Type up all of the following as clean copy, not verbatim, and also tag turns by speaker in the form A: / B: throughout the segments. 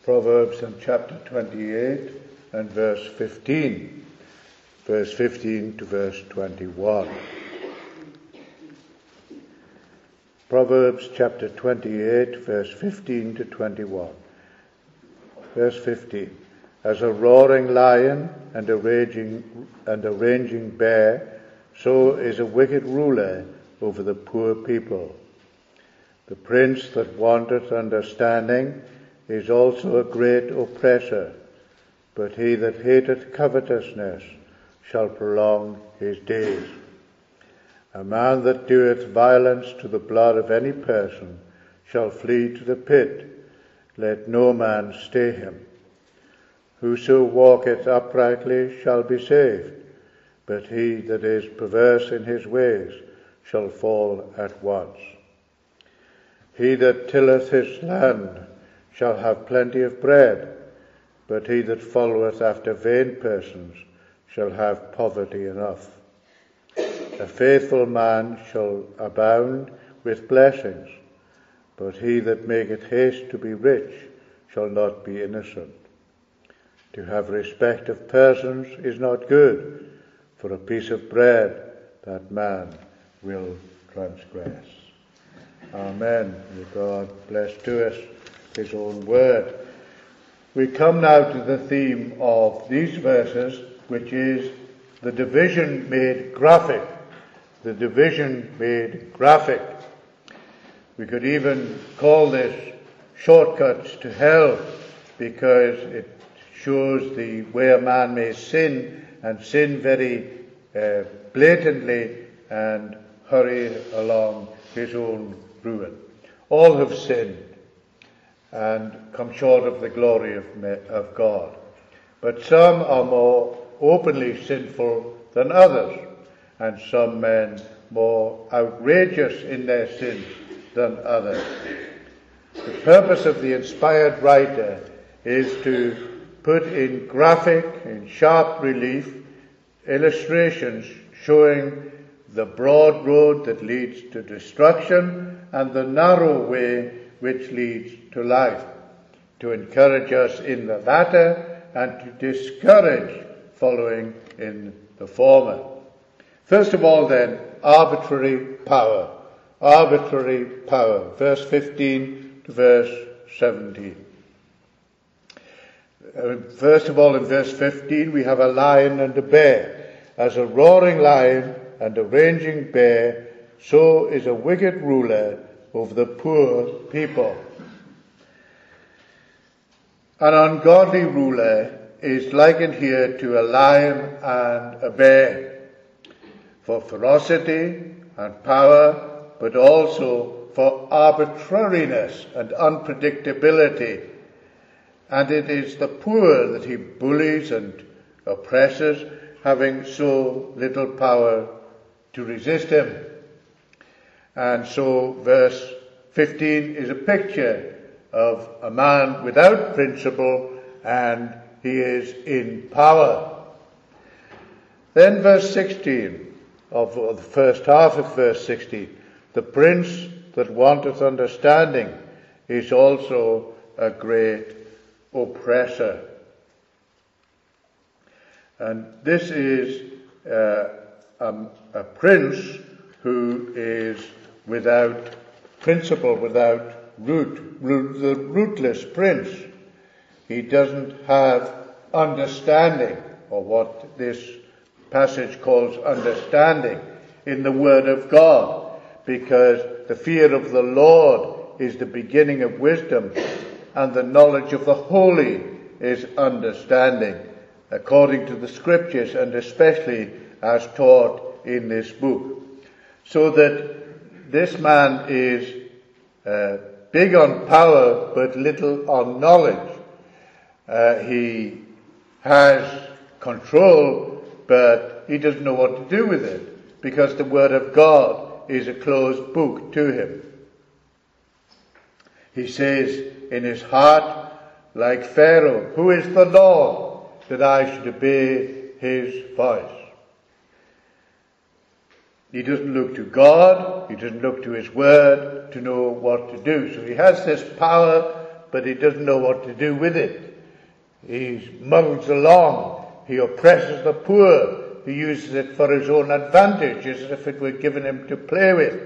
A: Proverbs in chapter 28 and verse 15. Verse 15 to verse 21. Proverbs chapter 28, verse 15 to 21. Verse 15. As a roaring lion and a raging bear, so is a wicked ruler over the poor people. The prince that wanteth understanding is also a great oppressor, but he that hateth covetousness shall prolong his days. A man that doeth violence to the blood of any person shall flee to the pit. Let no man stay him. Whoso walketh uprightly shall be saved, but he that is perverse in his ways shall fall at once. He that tilleth his land shall have plenty of bread, but he that followeth after vain persons shall have poverty enough. A faithful man shall abound with blessings, but he that maketh haste to be rich shall not be innocent. To have respect of persons is not good, for a piece of bread that man will transgress. Amen. May God bless to us his own word. We come now to the theme of these verses, which is the division made graphic. The division made graphic. We could even call this shortcuts to hell, because it shows the way a man may sin, and sin very blatantly, and hurry along his own ruin. All have sinned and come short of the glory of God. But some are more openly sinful than others, and some men more outrageous in their sins than others. The purpose of the inspired writer is to put in graphic, in sharp relief, illustrations showing the broad road that leads to destruction and the narrow way which leads to life, to encourage us in the latter and to discourage following in the former. First of all then, arbitrary power. Arbitrary power. Verse 15 to verse 17. First of all, in verse 15, we have a lion and a bear. As a roaring lion and a raging bear, so is a wicked ruler over the poor people. An ungodly ruler is likened here to a lion and a bear, for ferocity and power, but also for arbitrariness and unpredictability. And it is the poor that he bullies and oppresses, having so little power to resist him. And so verse 15 is a picture of a man without principle, and he is in power. Then verse 16, of the first half of verse 16, the prince that wanteth understanding is also a great oppressor. And this is a prince who is without principle, without root, the rootless prince. He doesn't have understanding, or what this passage calls understanding, in the Word of God, because the fear of the Lord is the beginning of wisdom, and the knowledge of the holy is understanding, according to the Scriptures, and especially as taught in this book. So that this man is big on power, but little on knowledge. He has control, but he doesn't know what to do with it, because the Word of God is a closed book to him. He says in his heart, like Pharaoh, who is the Lord that I should obey his voice? He doesn't look to God, he doesn't look to his word to know what to do. So he has this power, but he doesn't know what to do with it. He muddles along. He oppresses the poor. He uses it for his own advantage, as if it were given him to play with.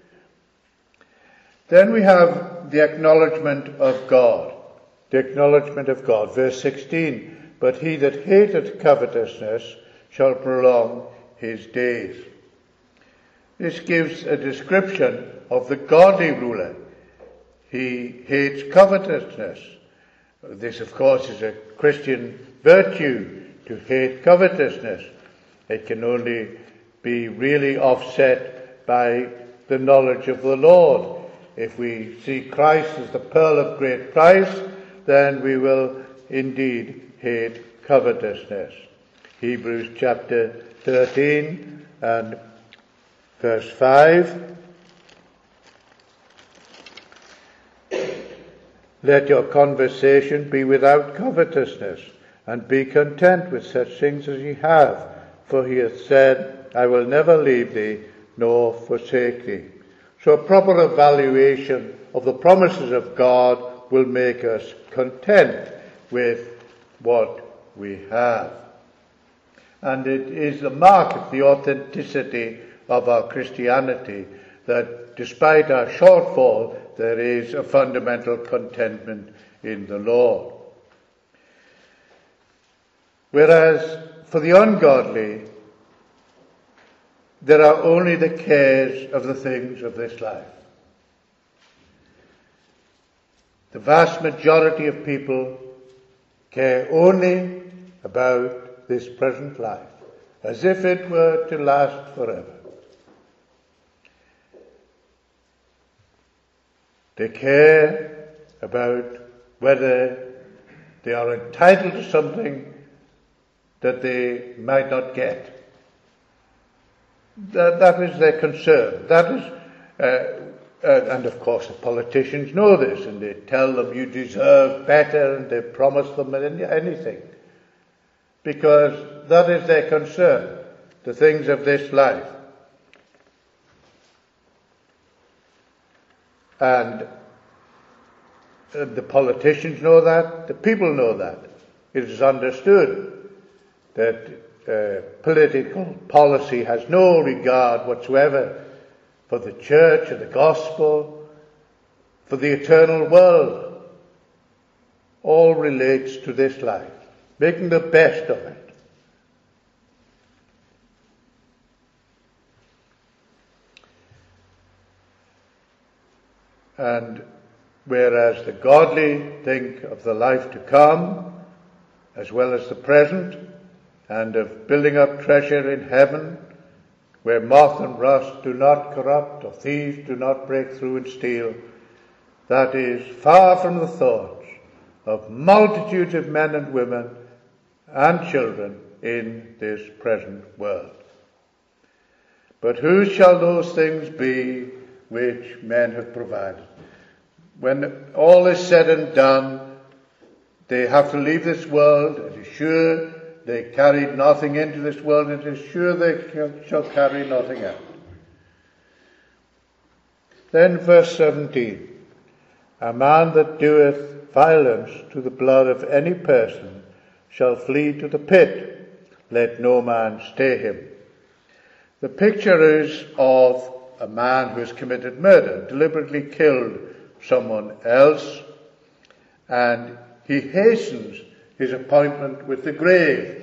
A: Then we have the acknowledgement of God. The acknowledgement of God. Verse 16, but he that hateth covetousness shall prolong his days. This gives a description of the godly ruler. He hates covetousness. This, of course, is a Christian virtue, to hate covetousness. It can only be really offset by the knowledge of the Lord. If we see Christ as the pearl of great price, then we will indeed hate covetousness. Hebrews chapter 13 and verse 5. Let your conversation be without covetousness, and be content with such things as ye have. For he hath said, I will never leave thee, nor forsake thee. So a proper evaluation of the promises of God will make us content with what we have. And it is the mark of the authenticity of our Christianity that despite our shortfall, there is a fundamental contentment in the Lord. Whereas for the ungodly, there are only the cares of the things of this life. The vast majority of people care only about this present life, as if it were to last forever. They care about whether they are entitled to something that they might not get. That is their concern. That is, and of course the politicians know this, and they tell them you deserve better, and they promise them anything. Because that is their concern, the things of this life. And the politicians know that, the people know that. It is understood that political policy has no regard whatsoever for the church and the gospel, for the eternal world. All relates to this life, making the best of it. And whereas the godly think of the life to come as well as the present, and of building up treasure in heaven, where moth and rust do not corrupt, or thieves do not break through and steal, that is far from the thoughts of multitudes of men and women and children in this present world. But whose shall those things be which men have provided? When all is said and done, they have to leave this world. It is sure they carried nothing into this world. It is sure they shall carry nothing out. Then verse 17. A man that doeth violence to the blood of any person shall flee to the pit. Let no man stay him. The picture is of a man who has committed murder, deliberately killed someone else, and he hastens his appointment with the grave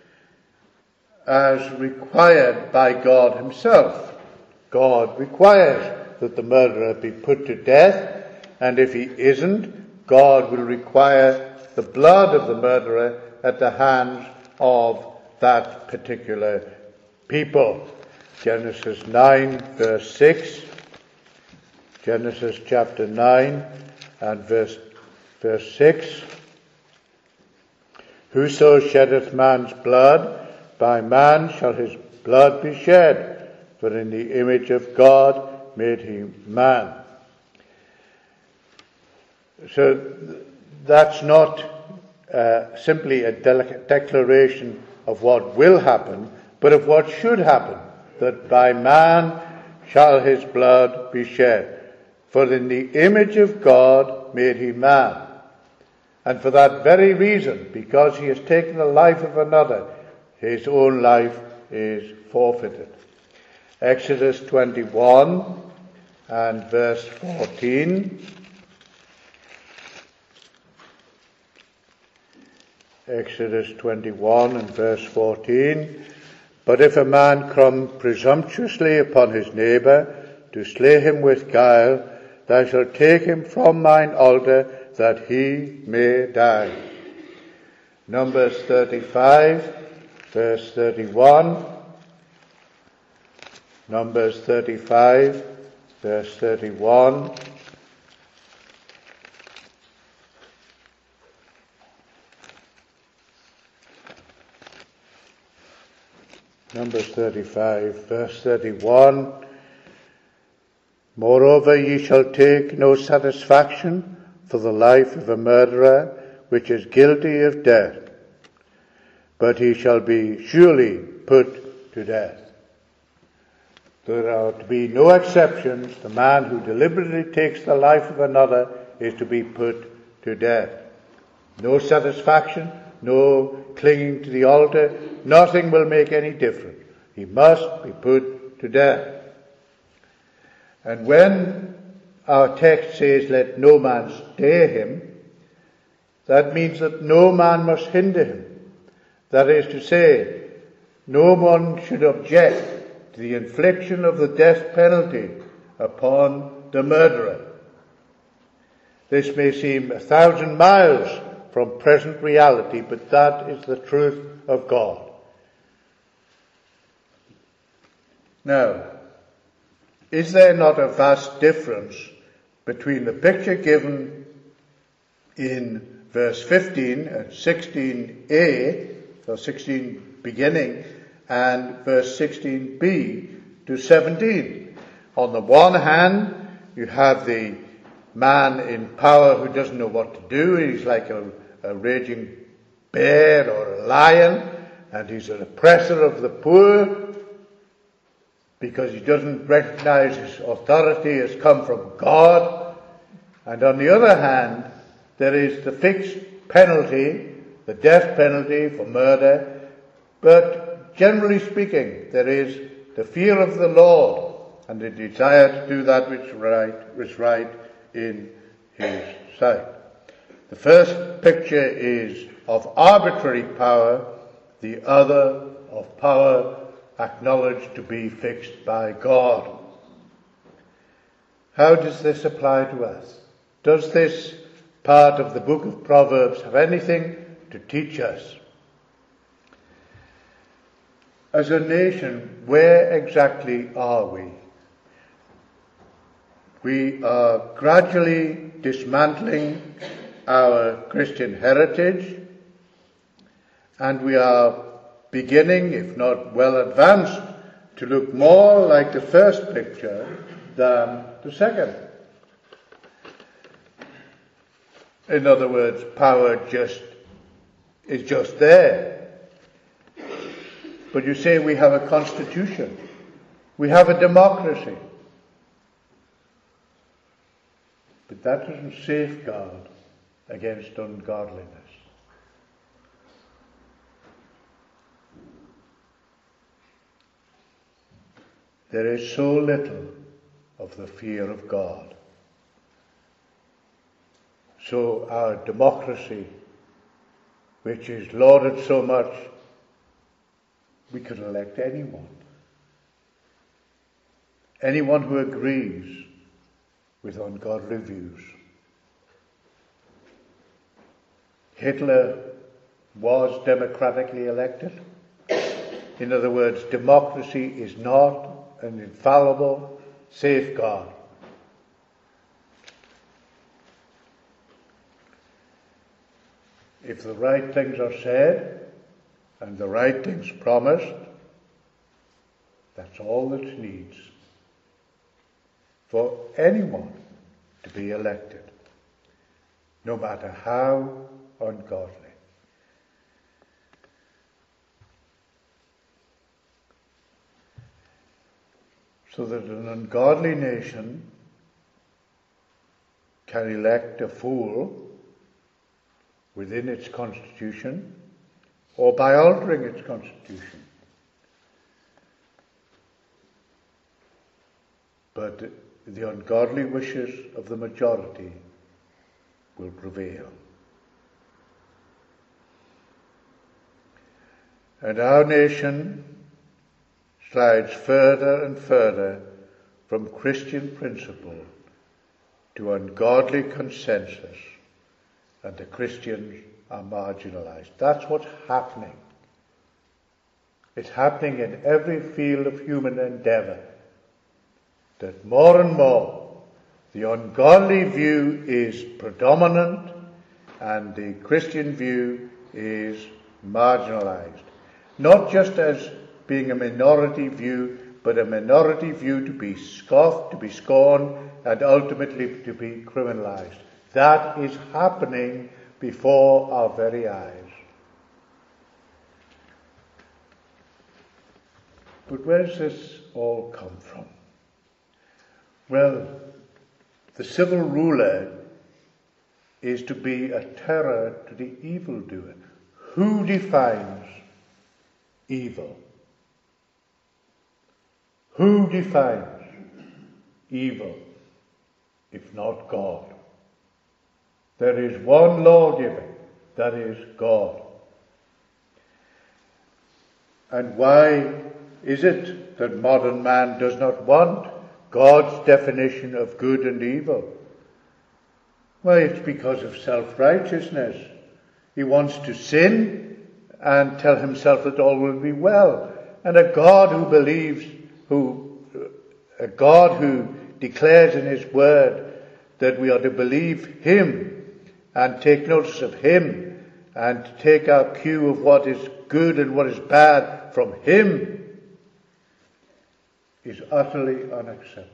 A: as required by God himself. God requires that the murderer be put to death, and if he isn't, God will require the blood of the murderer at the hands of that particular people. Genesis 9 verse 6. Genesis chapter 9 and verse 6. Whoso sheddeth man's blood, by man shall his blood be shed, for in the image of God made he man. So that's not simply a declaration of what will happen, but of what should happen, that by man shall his blood be shed. For in the image of God made he man. And for that very reason, because he has taken the life of another, his own life is forfeited. Exodus 21 and verse 14. Exodus 21 and verse 14. But if a man come presumptuously upon his neighbour to slay him with guile, thou shalt take him from mine altar, that he may die. Numbers 35, verse 31. Numbers 35, verse 31. Numbers 35, verse 31. Moreover, ye shall take no satisfaction for the life of a murderer, which is guilty of death, but he shall be surely put to death. There are to be no exceptions. The man who deliberately takes the life of another is to be put to death. No satisfaction, no clinging to the altar, nothing will make any difference. He must be put to death. And when our text says, let no man stay him, that means that no man must hinder him. That is to say, no one should object to the infliction of the death penalty upon the murderer. This may seem 1,000 miles from present reality, but that is the truth of God. Now, is there not a vast difference between the picture given in verse 15 and 16a, so 16 beginning, and verse 16b to 17? On the one hand, you have the man in power who doesn't know what to do. He's like a raging bear or a lion, and he's an oppressor of the poor because he doesn't recognize his authority has come from God. And on the other hand, there is the fixed penalty, the death penalty for murder, but generally speaking, there is the fear of the Lord and the desire to do that which is right in his sight. The first picture is of arbitrary power, the other of power acknowledged to be fixed by God. How does this apply to us? Does this part of the book of Proverbs have anything to teach us? As a nation, where exactly are we? We are gradually dismantling our Christian heritage, and we are beginning, if not well advanced, to look more like the first picture than the second. In other words, power is just there. But you say we have a constitution, we have a democracy, but that doesn't safeguard against ungodliness. There is so little of the fear of God. So our democracy, which is lauded so much, we could elect anyone. Anyone who agrees with ungodly views. Hitler was democratically elected. In other words, democracy is not an infallible safeguard. If the right things are said and the right things promised, that's all that needs for anyone to be elected, no matter how ungodly. So that an ungodly nation can elect a fool, within its constitution or by altering its constitution. But the ungodly wishes of the majority will prevail. And our nation slides further and further from Christian principle to ungodly consensus, and the Christians are marginalized. That's what's happening. It's happening in every field of human endeavor, that more and more the ungodly view is predominant and the Christian view is marginalized. Not just as being a minority view, but a minority view to be scoffed, to be scorned, and ultimately to be criminalized. That is happening before our very eyes. But where does this all come from? Well, the civil ruler is to be a terror to the evildoer. Who defines evil? Who defines evil, if not God? There is one lawgiver, that is God. And why is it that modern man does not want God's definition of good and evil? Well, it's because of self-righteousness. He wants to sin and tell himself that all will be well. And a God who declares in his word that we are to believe him and take notice of him and take our cue of what is good and what is bad from him, is utterly unacceptable.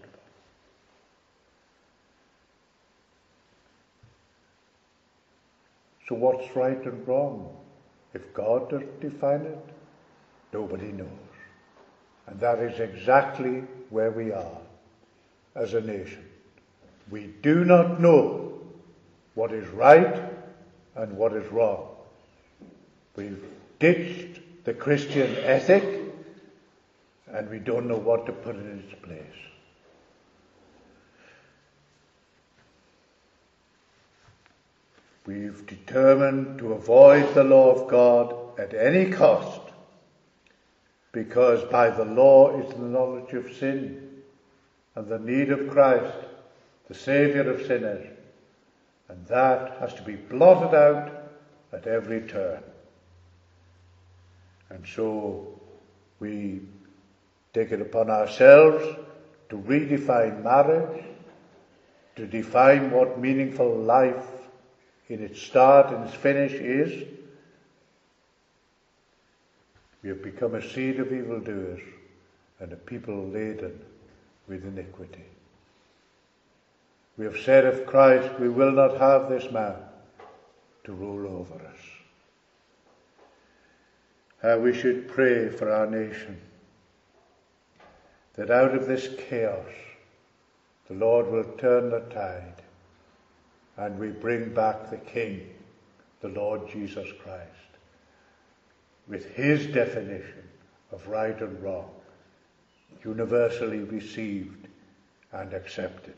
A: So what's right and wrong? If God doesn't define it, nobody knows. And that is exactly where we are as a nation. We do not know what is right and what is wrong. We've ditched the Christian ethic, and we don't know what to put in its place. We've determined to avoid the law of God at any cost, because by the law is the knowledge of sin and the need of Christ, the Saviour of sinners, and that has to be blotted out at every turn. And so we take it upon ourselves to redefine marriage, to define what meaningful life in its start and its finish is. We have become a seed of evildoers and a people laden with iniquity. We have said of Christ, we will not have this man to rule over us. How we should pray for our nation, that out of this chaos the Lord will turn the tide and we bring back the King, the Lord Jesus Christ, with his definition of right and wrong, universally received and accepted.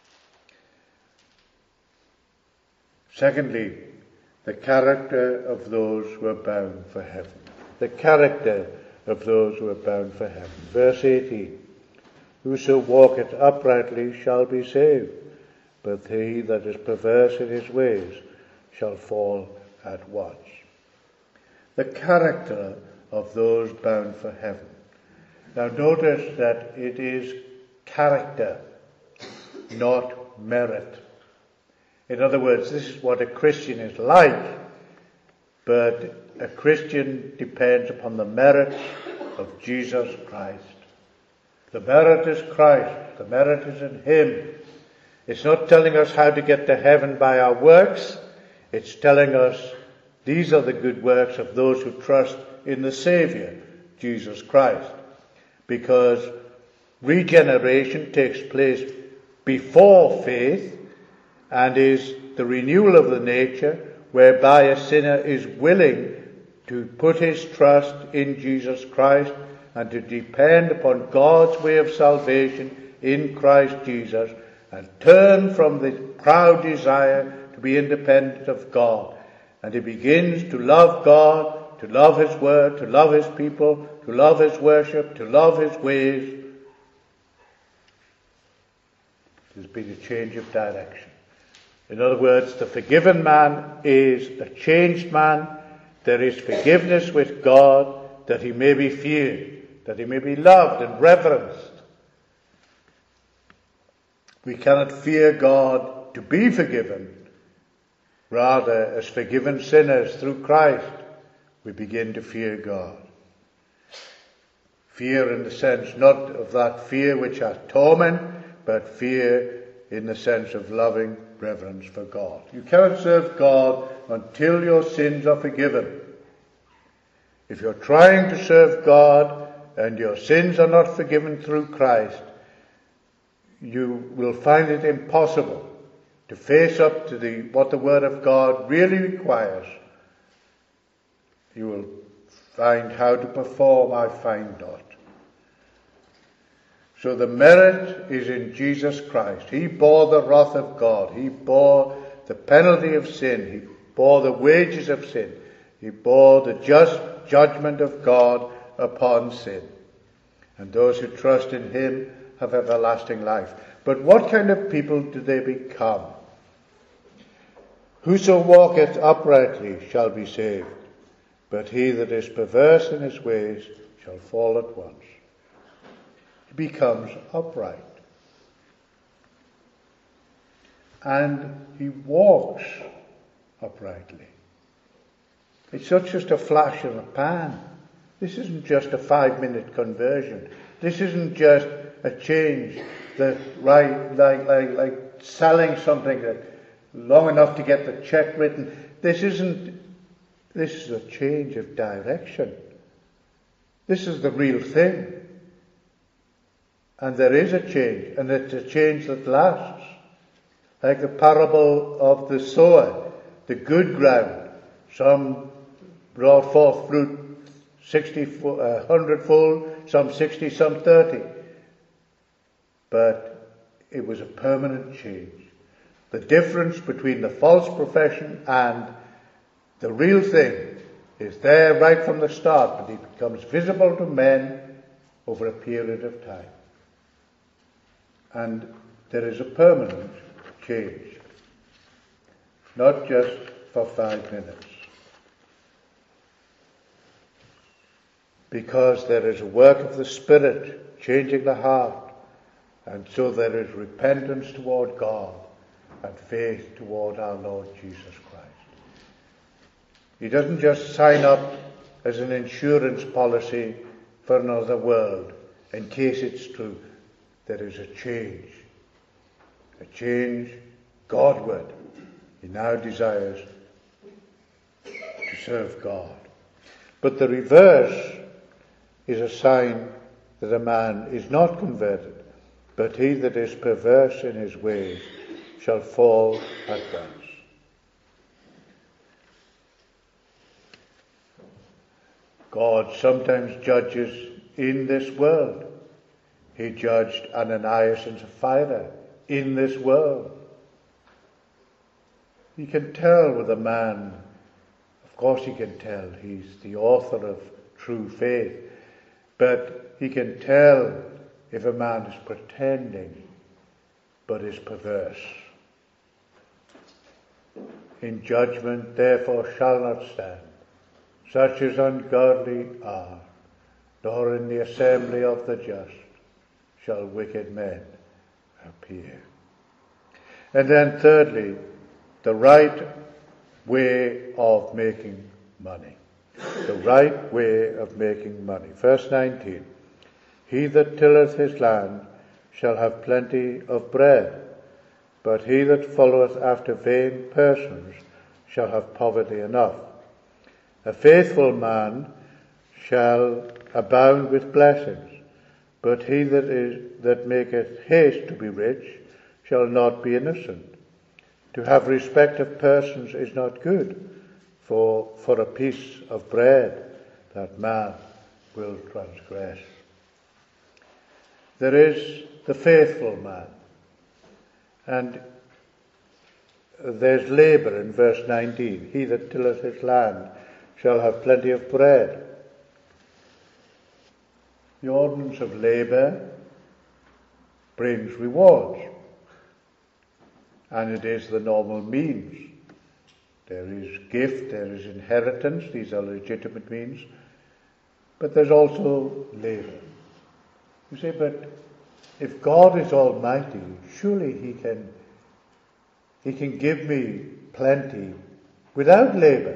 A: Secondly, the character of those who are bound for heaven. The character of those who are bound for heaven. Verse 18, whoso walketh uprightly shall be saved, but he that is perverse in his ways shall fall at once. The character of those bound for heaven. Now notice that it is character, not merit. In other words, this is what a Christian is like, but a Christian depends upon the merits of Jesus Christ. The merit is Christ. The merit is in him. It's not telling us how to get to heaven by our works. It's telling us these are the good works of those who trust in the Saviour, Jesus Christ. Because regeneration takes place before faith and is the renewal of the nature, whereby a sinner is willing to put his trust in Jesus Christ and to depend upon God's way of salvation in Christ Jesus and turn from the proud desire to be independent of God. And he begins to love God, to love his word, to love his people, to love his worship, to love his ways. There's been a change of direction. In other words, the forgiven man is a changed man. There is forgiveness with God, that he may be feared, that he may be loved and reverenced. We cannot fear God to be forgiven. Rather, as forgiven sinners through Christ, we begin to fear God. Fear in the sense not of that fear which has torment, but fear in the sense of loving reverence for God. You cannot serve God until your sins are forgiven. If you're trying to serve God and your sins are not forgiven through Christ, you will find it impossible to face up to what the Word of God really requires. You will find how to perform, I find not. So the merit is in Jesus Christ. He bore the wrath of God. He bore the penalty of sin. He bore the wages of sin. He bore the just judgment of God upon sin. And those who trust in him have everlasting life. But what kind of people do they become? Whoso walketh uprightly shall be saved, but he that is perverse in his ways shall fall at once. He becomes upright. And he walks uprightly. It's not just a flash in the pan. This isn't just a 5-minute conversion. This isn't just a change that, like selling something that long enough to get the check written. This is a change of direction. This is the real thing. And there is a change, and it's a change that lasts. Like the parable of the sower, the good ground. Some brought forth fruit 100-fold, some 60, some 30. But it was a permanent change. The difference between the false profession and the real thing is there right from the start, but it becomes visible to men over a period of time. And there is a permanent change, not just for 5 minutes. Because there is a work of the Spirit changing the heart, and so there is repentance toward God and faith toward our Lord Jesus Christ. He doesn't just sign up as an insurance policy for another world in case it's true. There is a change Godward. He now desires to serve God. But the reverse is a sign that a man is not converted, but he that is perverse in his ways shall fall at once. God sometimes judges in this world. He judged Ananias and Sapphira in this world. You can tell with a man, of course he can tell, he's the author of true faith, but he can tell if a man is pretending but is perverse. In judgment therefore shall not stand such as ungodly are, nor in the assembly of the just shall wicked men appear. And then thirdly, the right way of making money. The right way of making money. Verse 19. He that tilleth his land shall have plenty of bread, but he that followeth after vain persons shall have poverty enough. A faithful man shall abound with blessings, but he that maketh haste to be rich shall not be innocent. To have respect of persons is not good, for a piece of bread that man will transgress. There is the faithful man, and there's labour in verse 19. He that tilleth his land shall have plenty of bread. The ordinance of labour brings rewards, and it is the normal means. There is gift, there is inheritance, these are legitimate means, but there's also labour. You say, but if God is almighty, surely he can give me plenty without labour.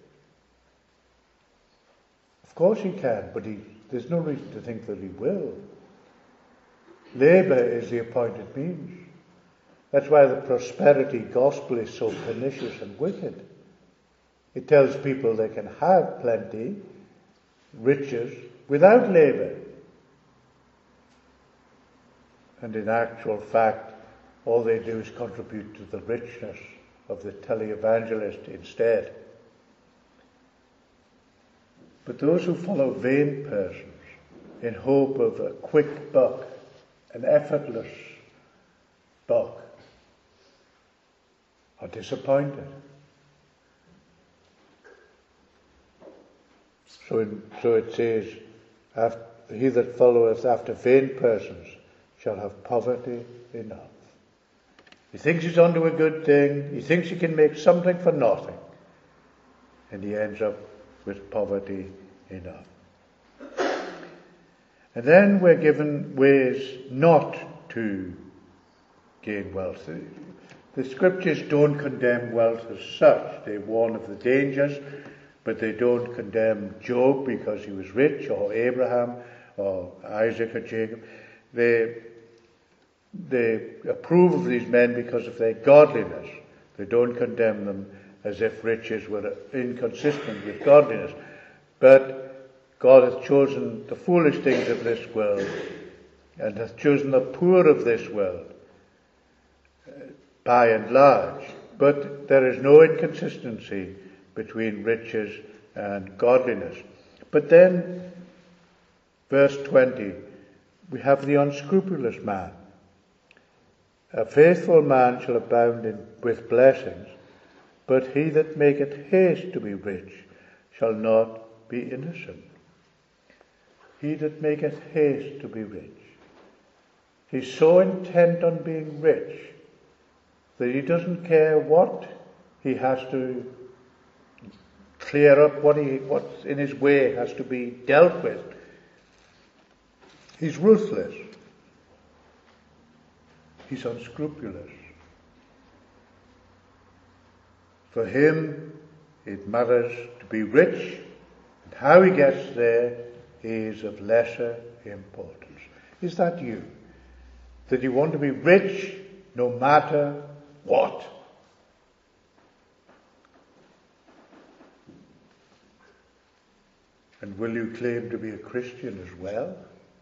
A: Of course he can, but there's no reason to think that he will. Labour is the appointed means. That's why the prosperity gospel is so pernicious and wicked. It tells people they can have plenty, riches, without labour. And in actual fact, all they do is contribute to the richness of the televangelist instead. But those who follow vain persons in hope of a quick buck, an effortless buck, are disappointed. So it says, he that followeth after vain persons shall have poverty enough. He thinks he's onto a good thing, he thinks he can make something for nothing, and he ends up with poverty enough. And then we're given ways not to gain wealth. The scriptures don't condemn wealth as such. They warn of the dangers, but they don't condemn Job because he was rich, or Abraham, or Isaac, or Jacob. They approve of these men because of their godliness. They don't condemn them as if riches were inconsistent with godliness. But God hath chosen the foolish things of this world, and hath chosen the poor of this world, by and large. But there is no inconsistency between riches and godliness. But then, verse 20, we have the unscrupulous man. A faithful man shall abound with blessings, but he that maketh haste to be rich shall not be innocent. He that maketh haste to be rich. He's so intent on being rich that he doesn't care what he has to clear up, what's in his way has to be dealt with. He's ruthless. He's unscrupulous. For him, it matters to be rich, and how he gets there is of lesser importance. Is that you? That you want to be rich no matter what? And will you claim to be a Christian as well?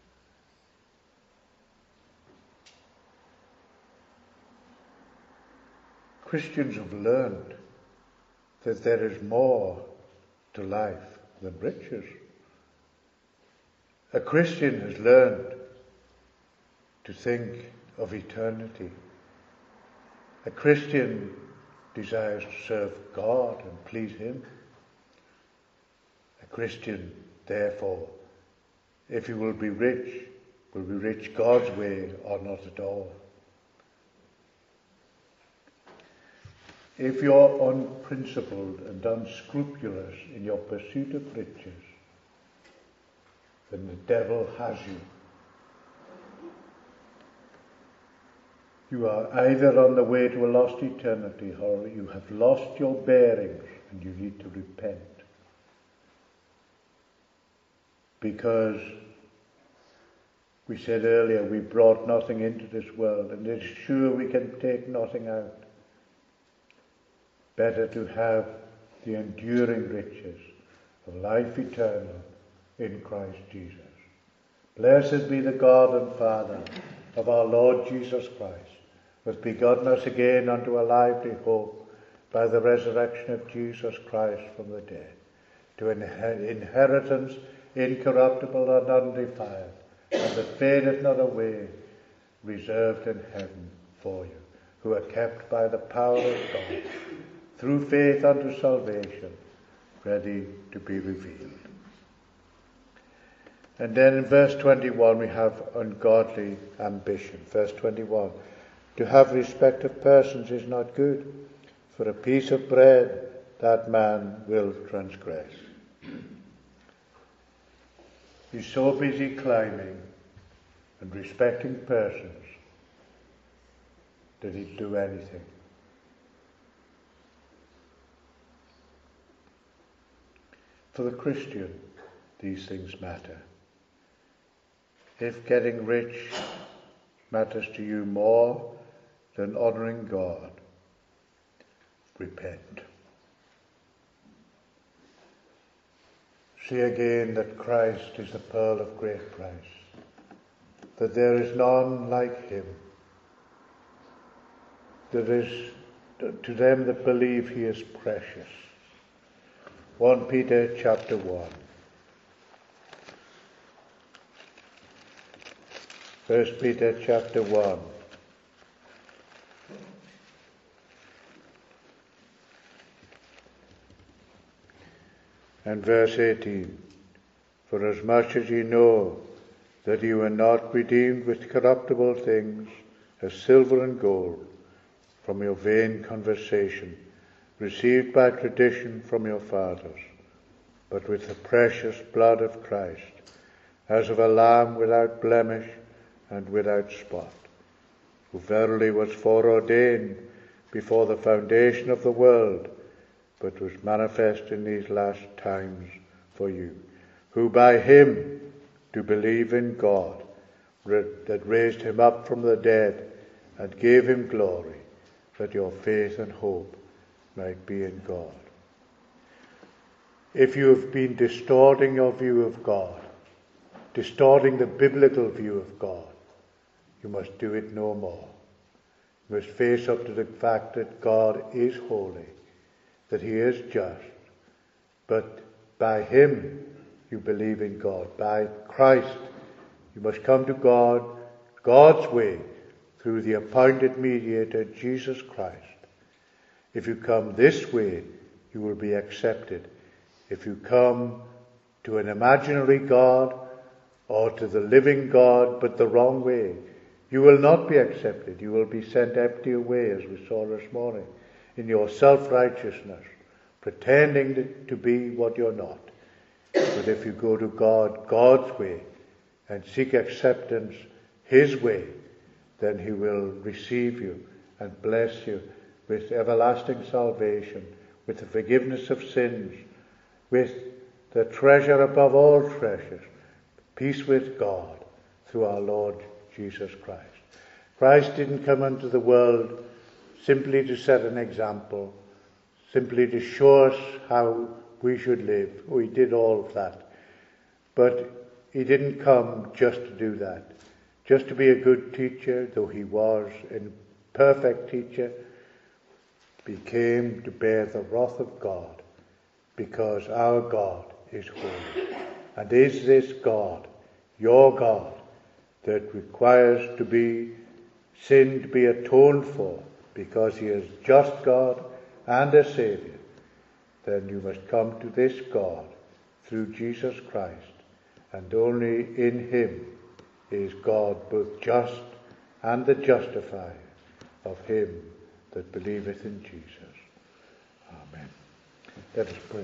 A: Christians have learned that there is more to life than riches. A Christian has learned to think of eternity. A Christian desires to serve God and please Him. A Christian, therefore, if he will be rich God's way or not at all. If you're unprincipled and unscrupulous in your pursuit of riches, then the devil has you. You are either on the way to a lost eternity, or you have lost your bearings and you need to repent. Because we said earlier, we brought nothing into this world, and it's sure we can take nothing out. Better to have the enduring riches of life eternal in Christ Jesus. Blessed be the God and Father of our Lord Jesus Christ, hath begotten us again unto a lively hope by the resurrection of Jesus Christ from the dead, to an inheritance incorruptible and undefiled, and that fadeth not away, reserved in heaven for you, who are kept by the power of God, through faith unto salvation, ready to be revealed. And then in verse 21 we have ungodly ambition. Verse 21, to have respect of persons is not good. For a piece of bread that man will transgress. He's so busy climbing and respecting persons that he'd do anything. For the Christian, these things matter. If getting rich matters to you more than honouring God, repent. See again that Christ is the pearl of great price, that there is none like him. There is, to them that believe, he is precious. 1 Peter chapter 1. 1 Peter chapter 1. And verse 18, for as much as ye know that ye were not redeemed with corruptible things, as silver and gold, from your vain conversation, received by tradition from your fathers, but with the precious blood of Christ, as of a lamb without blemish and without spot, who verily was foreordained before the foundation of the world, but was manifest in these last times for you, who by him do believe in God, that raised him up from the dead, and gave him glory, that your faith and hope might be in God. If you have been distorting your view of God, distorting the biblical view of God, you must do it no more. You must face up to the fact that God is holy, that he is just, but by him you believe in God. By Christ you must come to God, God's way, through the appointed mediator, Jesus Christ. If you come this way, you will be accepted. If you come to an imaginary God or to the living God, but the wrong way, you will not be accepted. You will be sent empty away, as we saw this morning, in your self-righteousness, pretending to be what you're not. But if you go to God, God's way, and seek acceptance his way, then he will receive you and bless you with everlasting salvation, with the forgiveness of sins, with the treasure above all treasures, peace with God through our Lord Jesus Christ. Christ didn't come into the world simply to set an example, simply to show us how we should live. Oh, he did all of that. But he didn't come just to do that, just to be a good teacher, though he was a perfect teacher. He came to bear the wrath of God, because our God is holy. And is this God, your God, that requires to be sin to be atoned for, because he is just God and a Saviour, then you must come to this God through Jesus Christ, and only in him is God both just and the justifier of him that believeth in Jesus. Amen. Let us pray.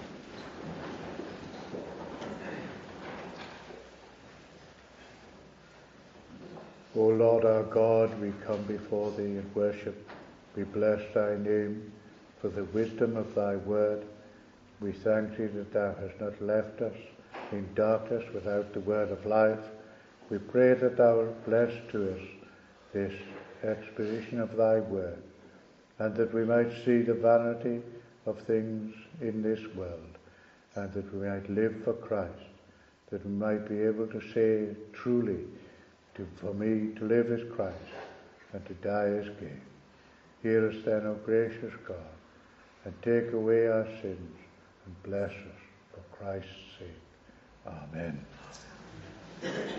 A: O Lord our God, we come before thee in worship. We bless thy name for the wisdom of thy word. We thank thee that thou hast not left us in darkness without the word of life. We pray that thou wilt bless to us this exposition of thy word, and that we might see the vanity of things in this world, and that we might live for Christ, that we might be able to say truly, for me to live is Christ, and to die is gain. Hear us then, O gracious God, and take away our sins, and bless us for Christ's sake. Amen.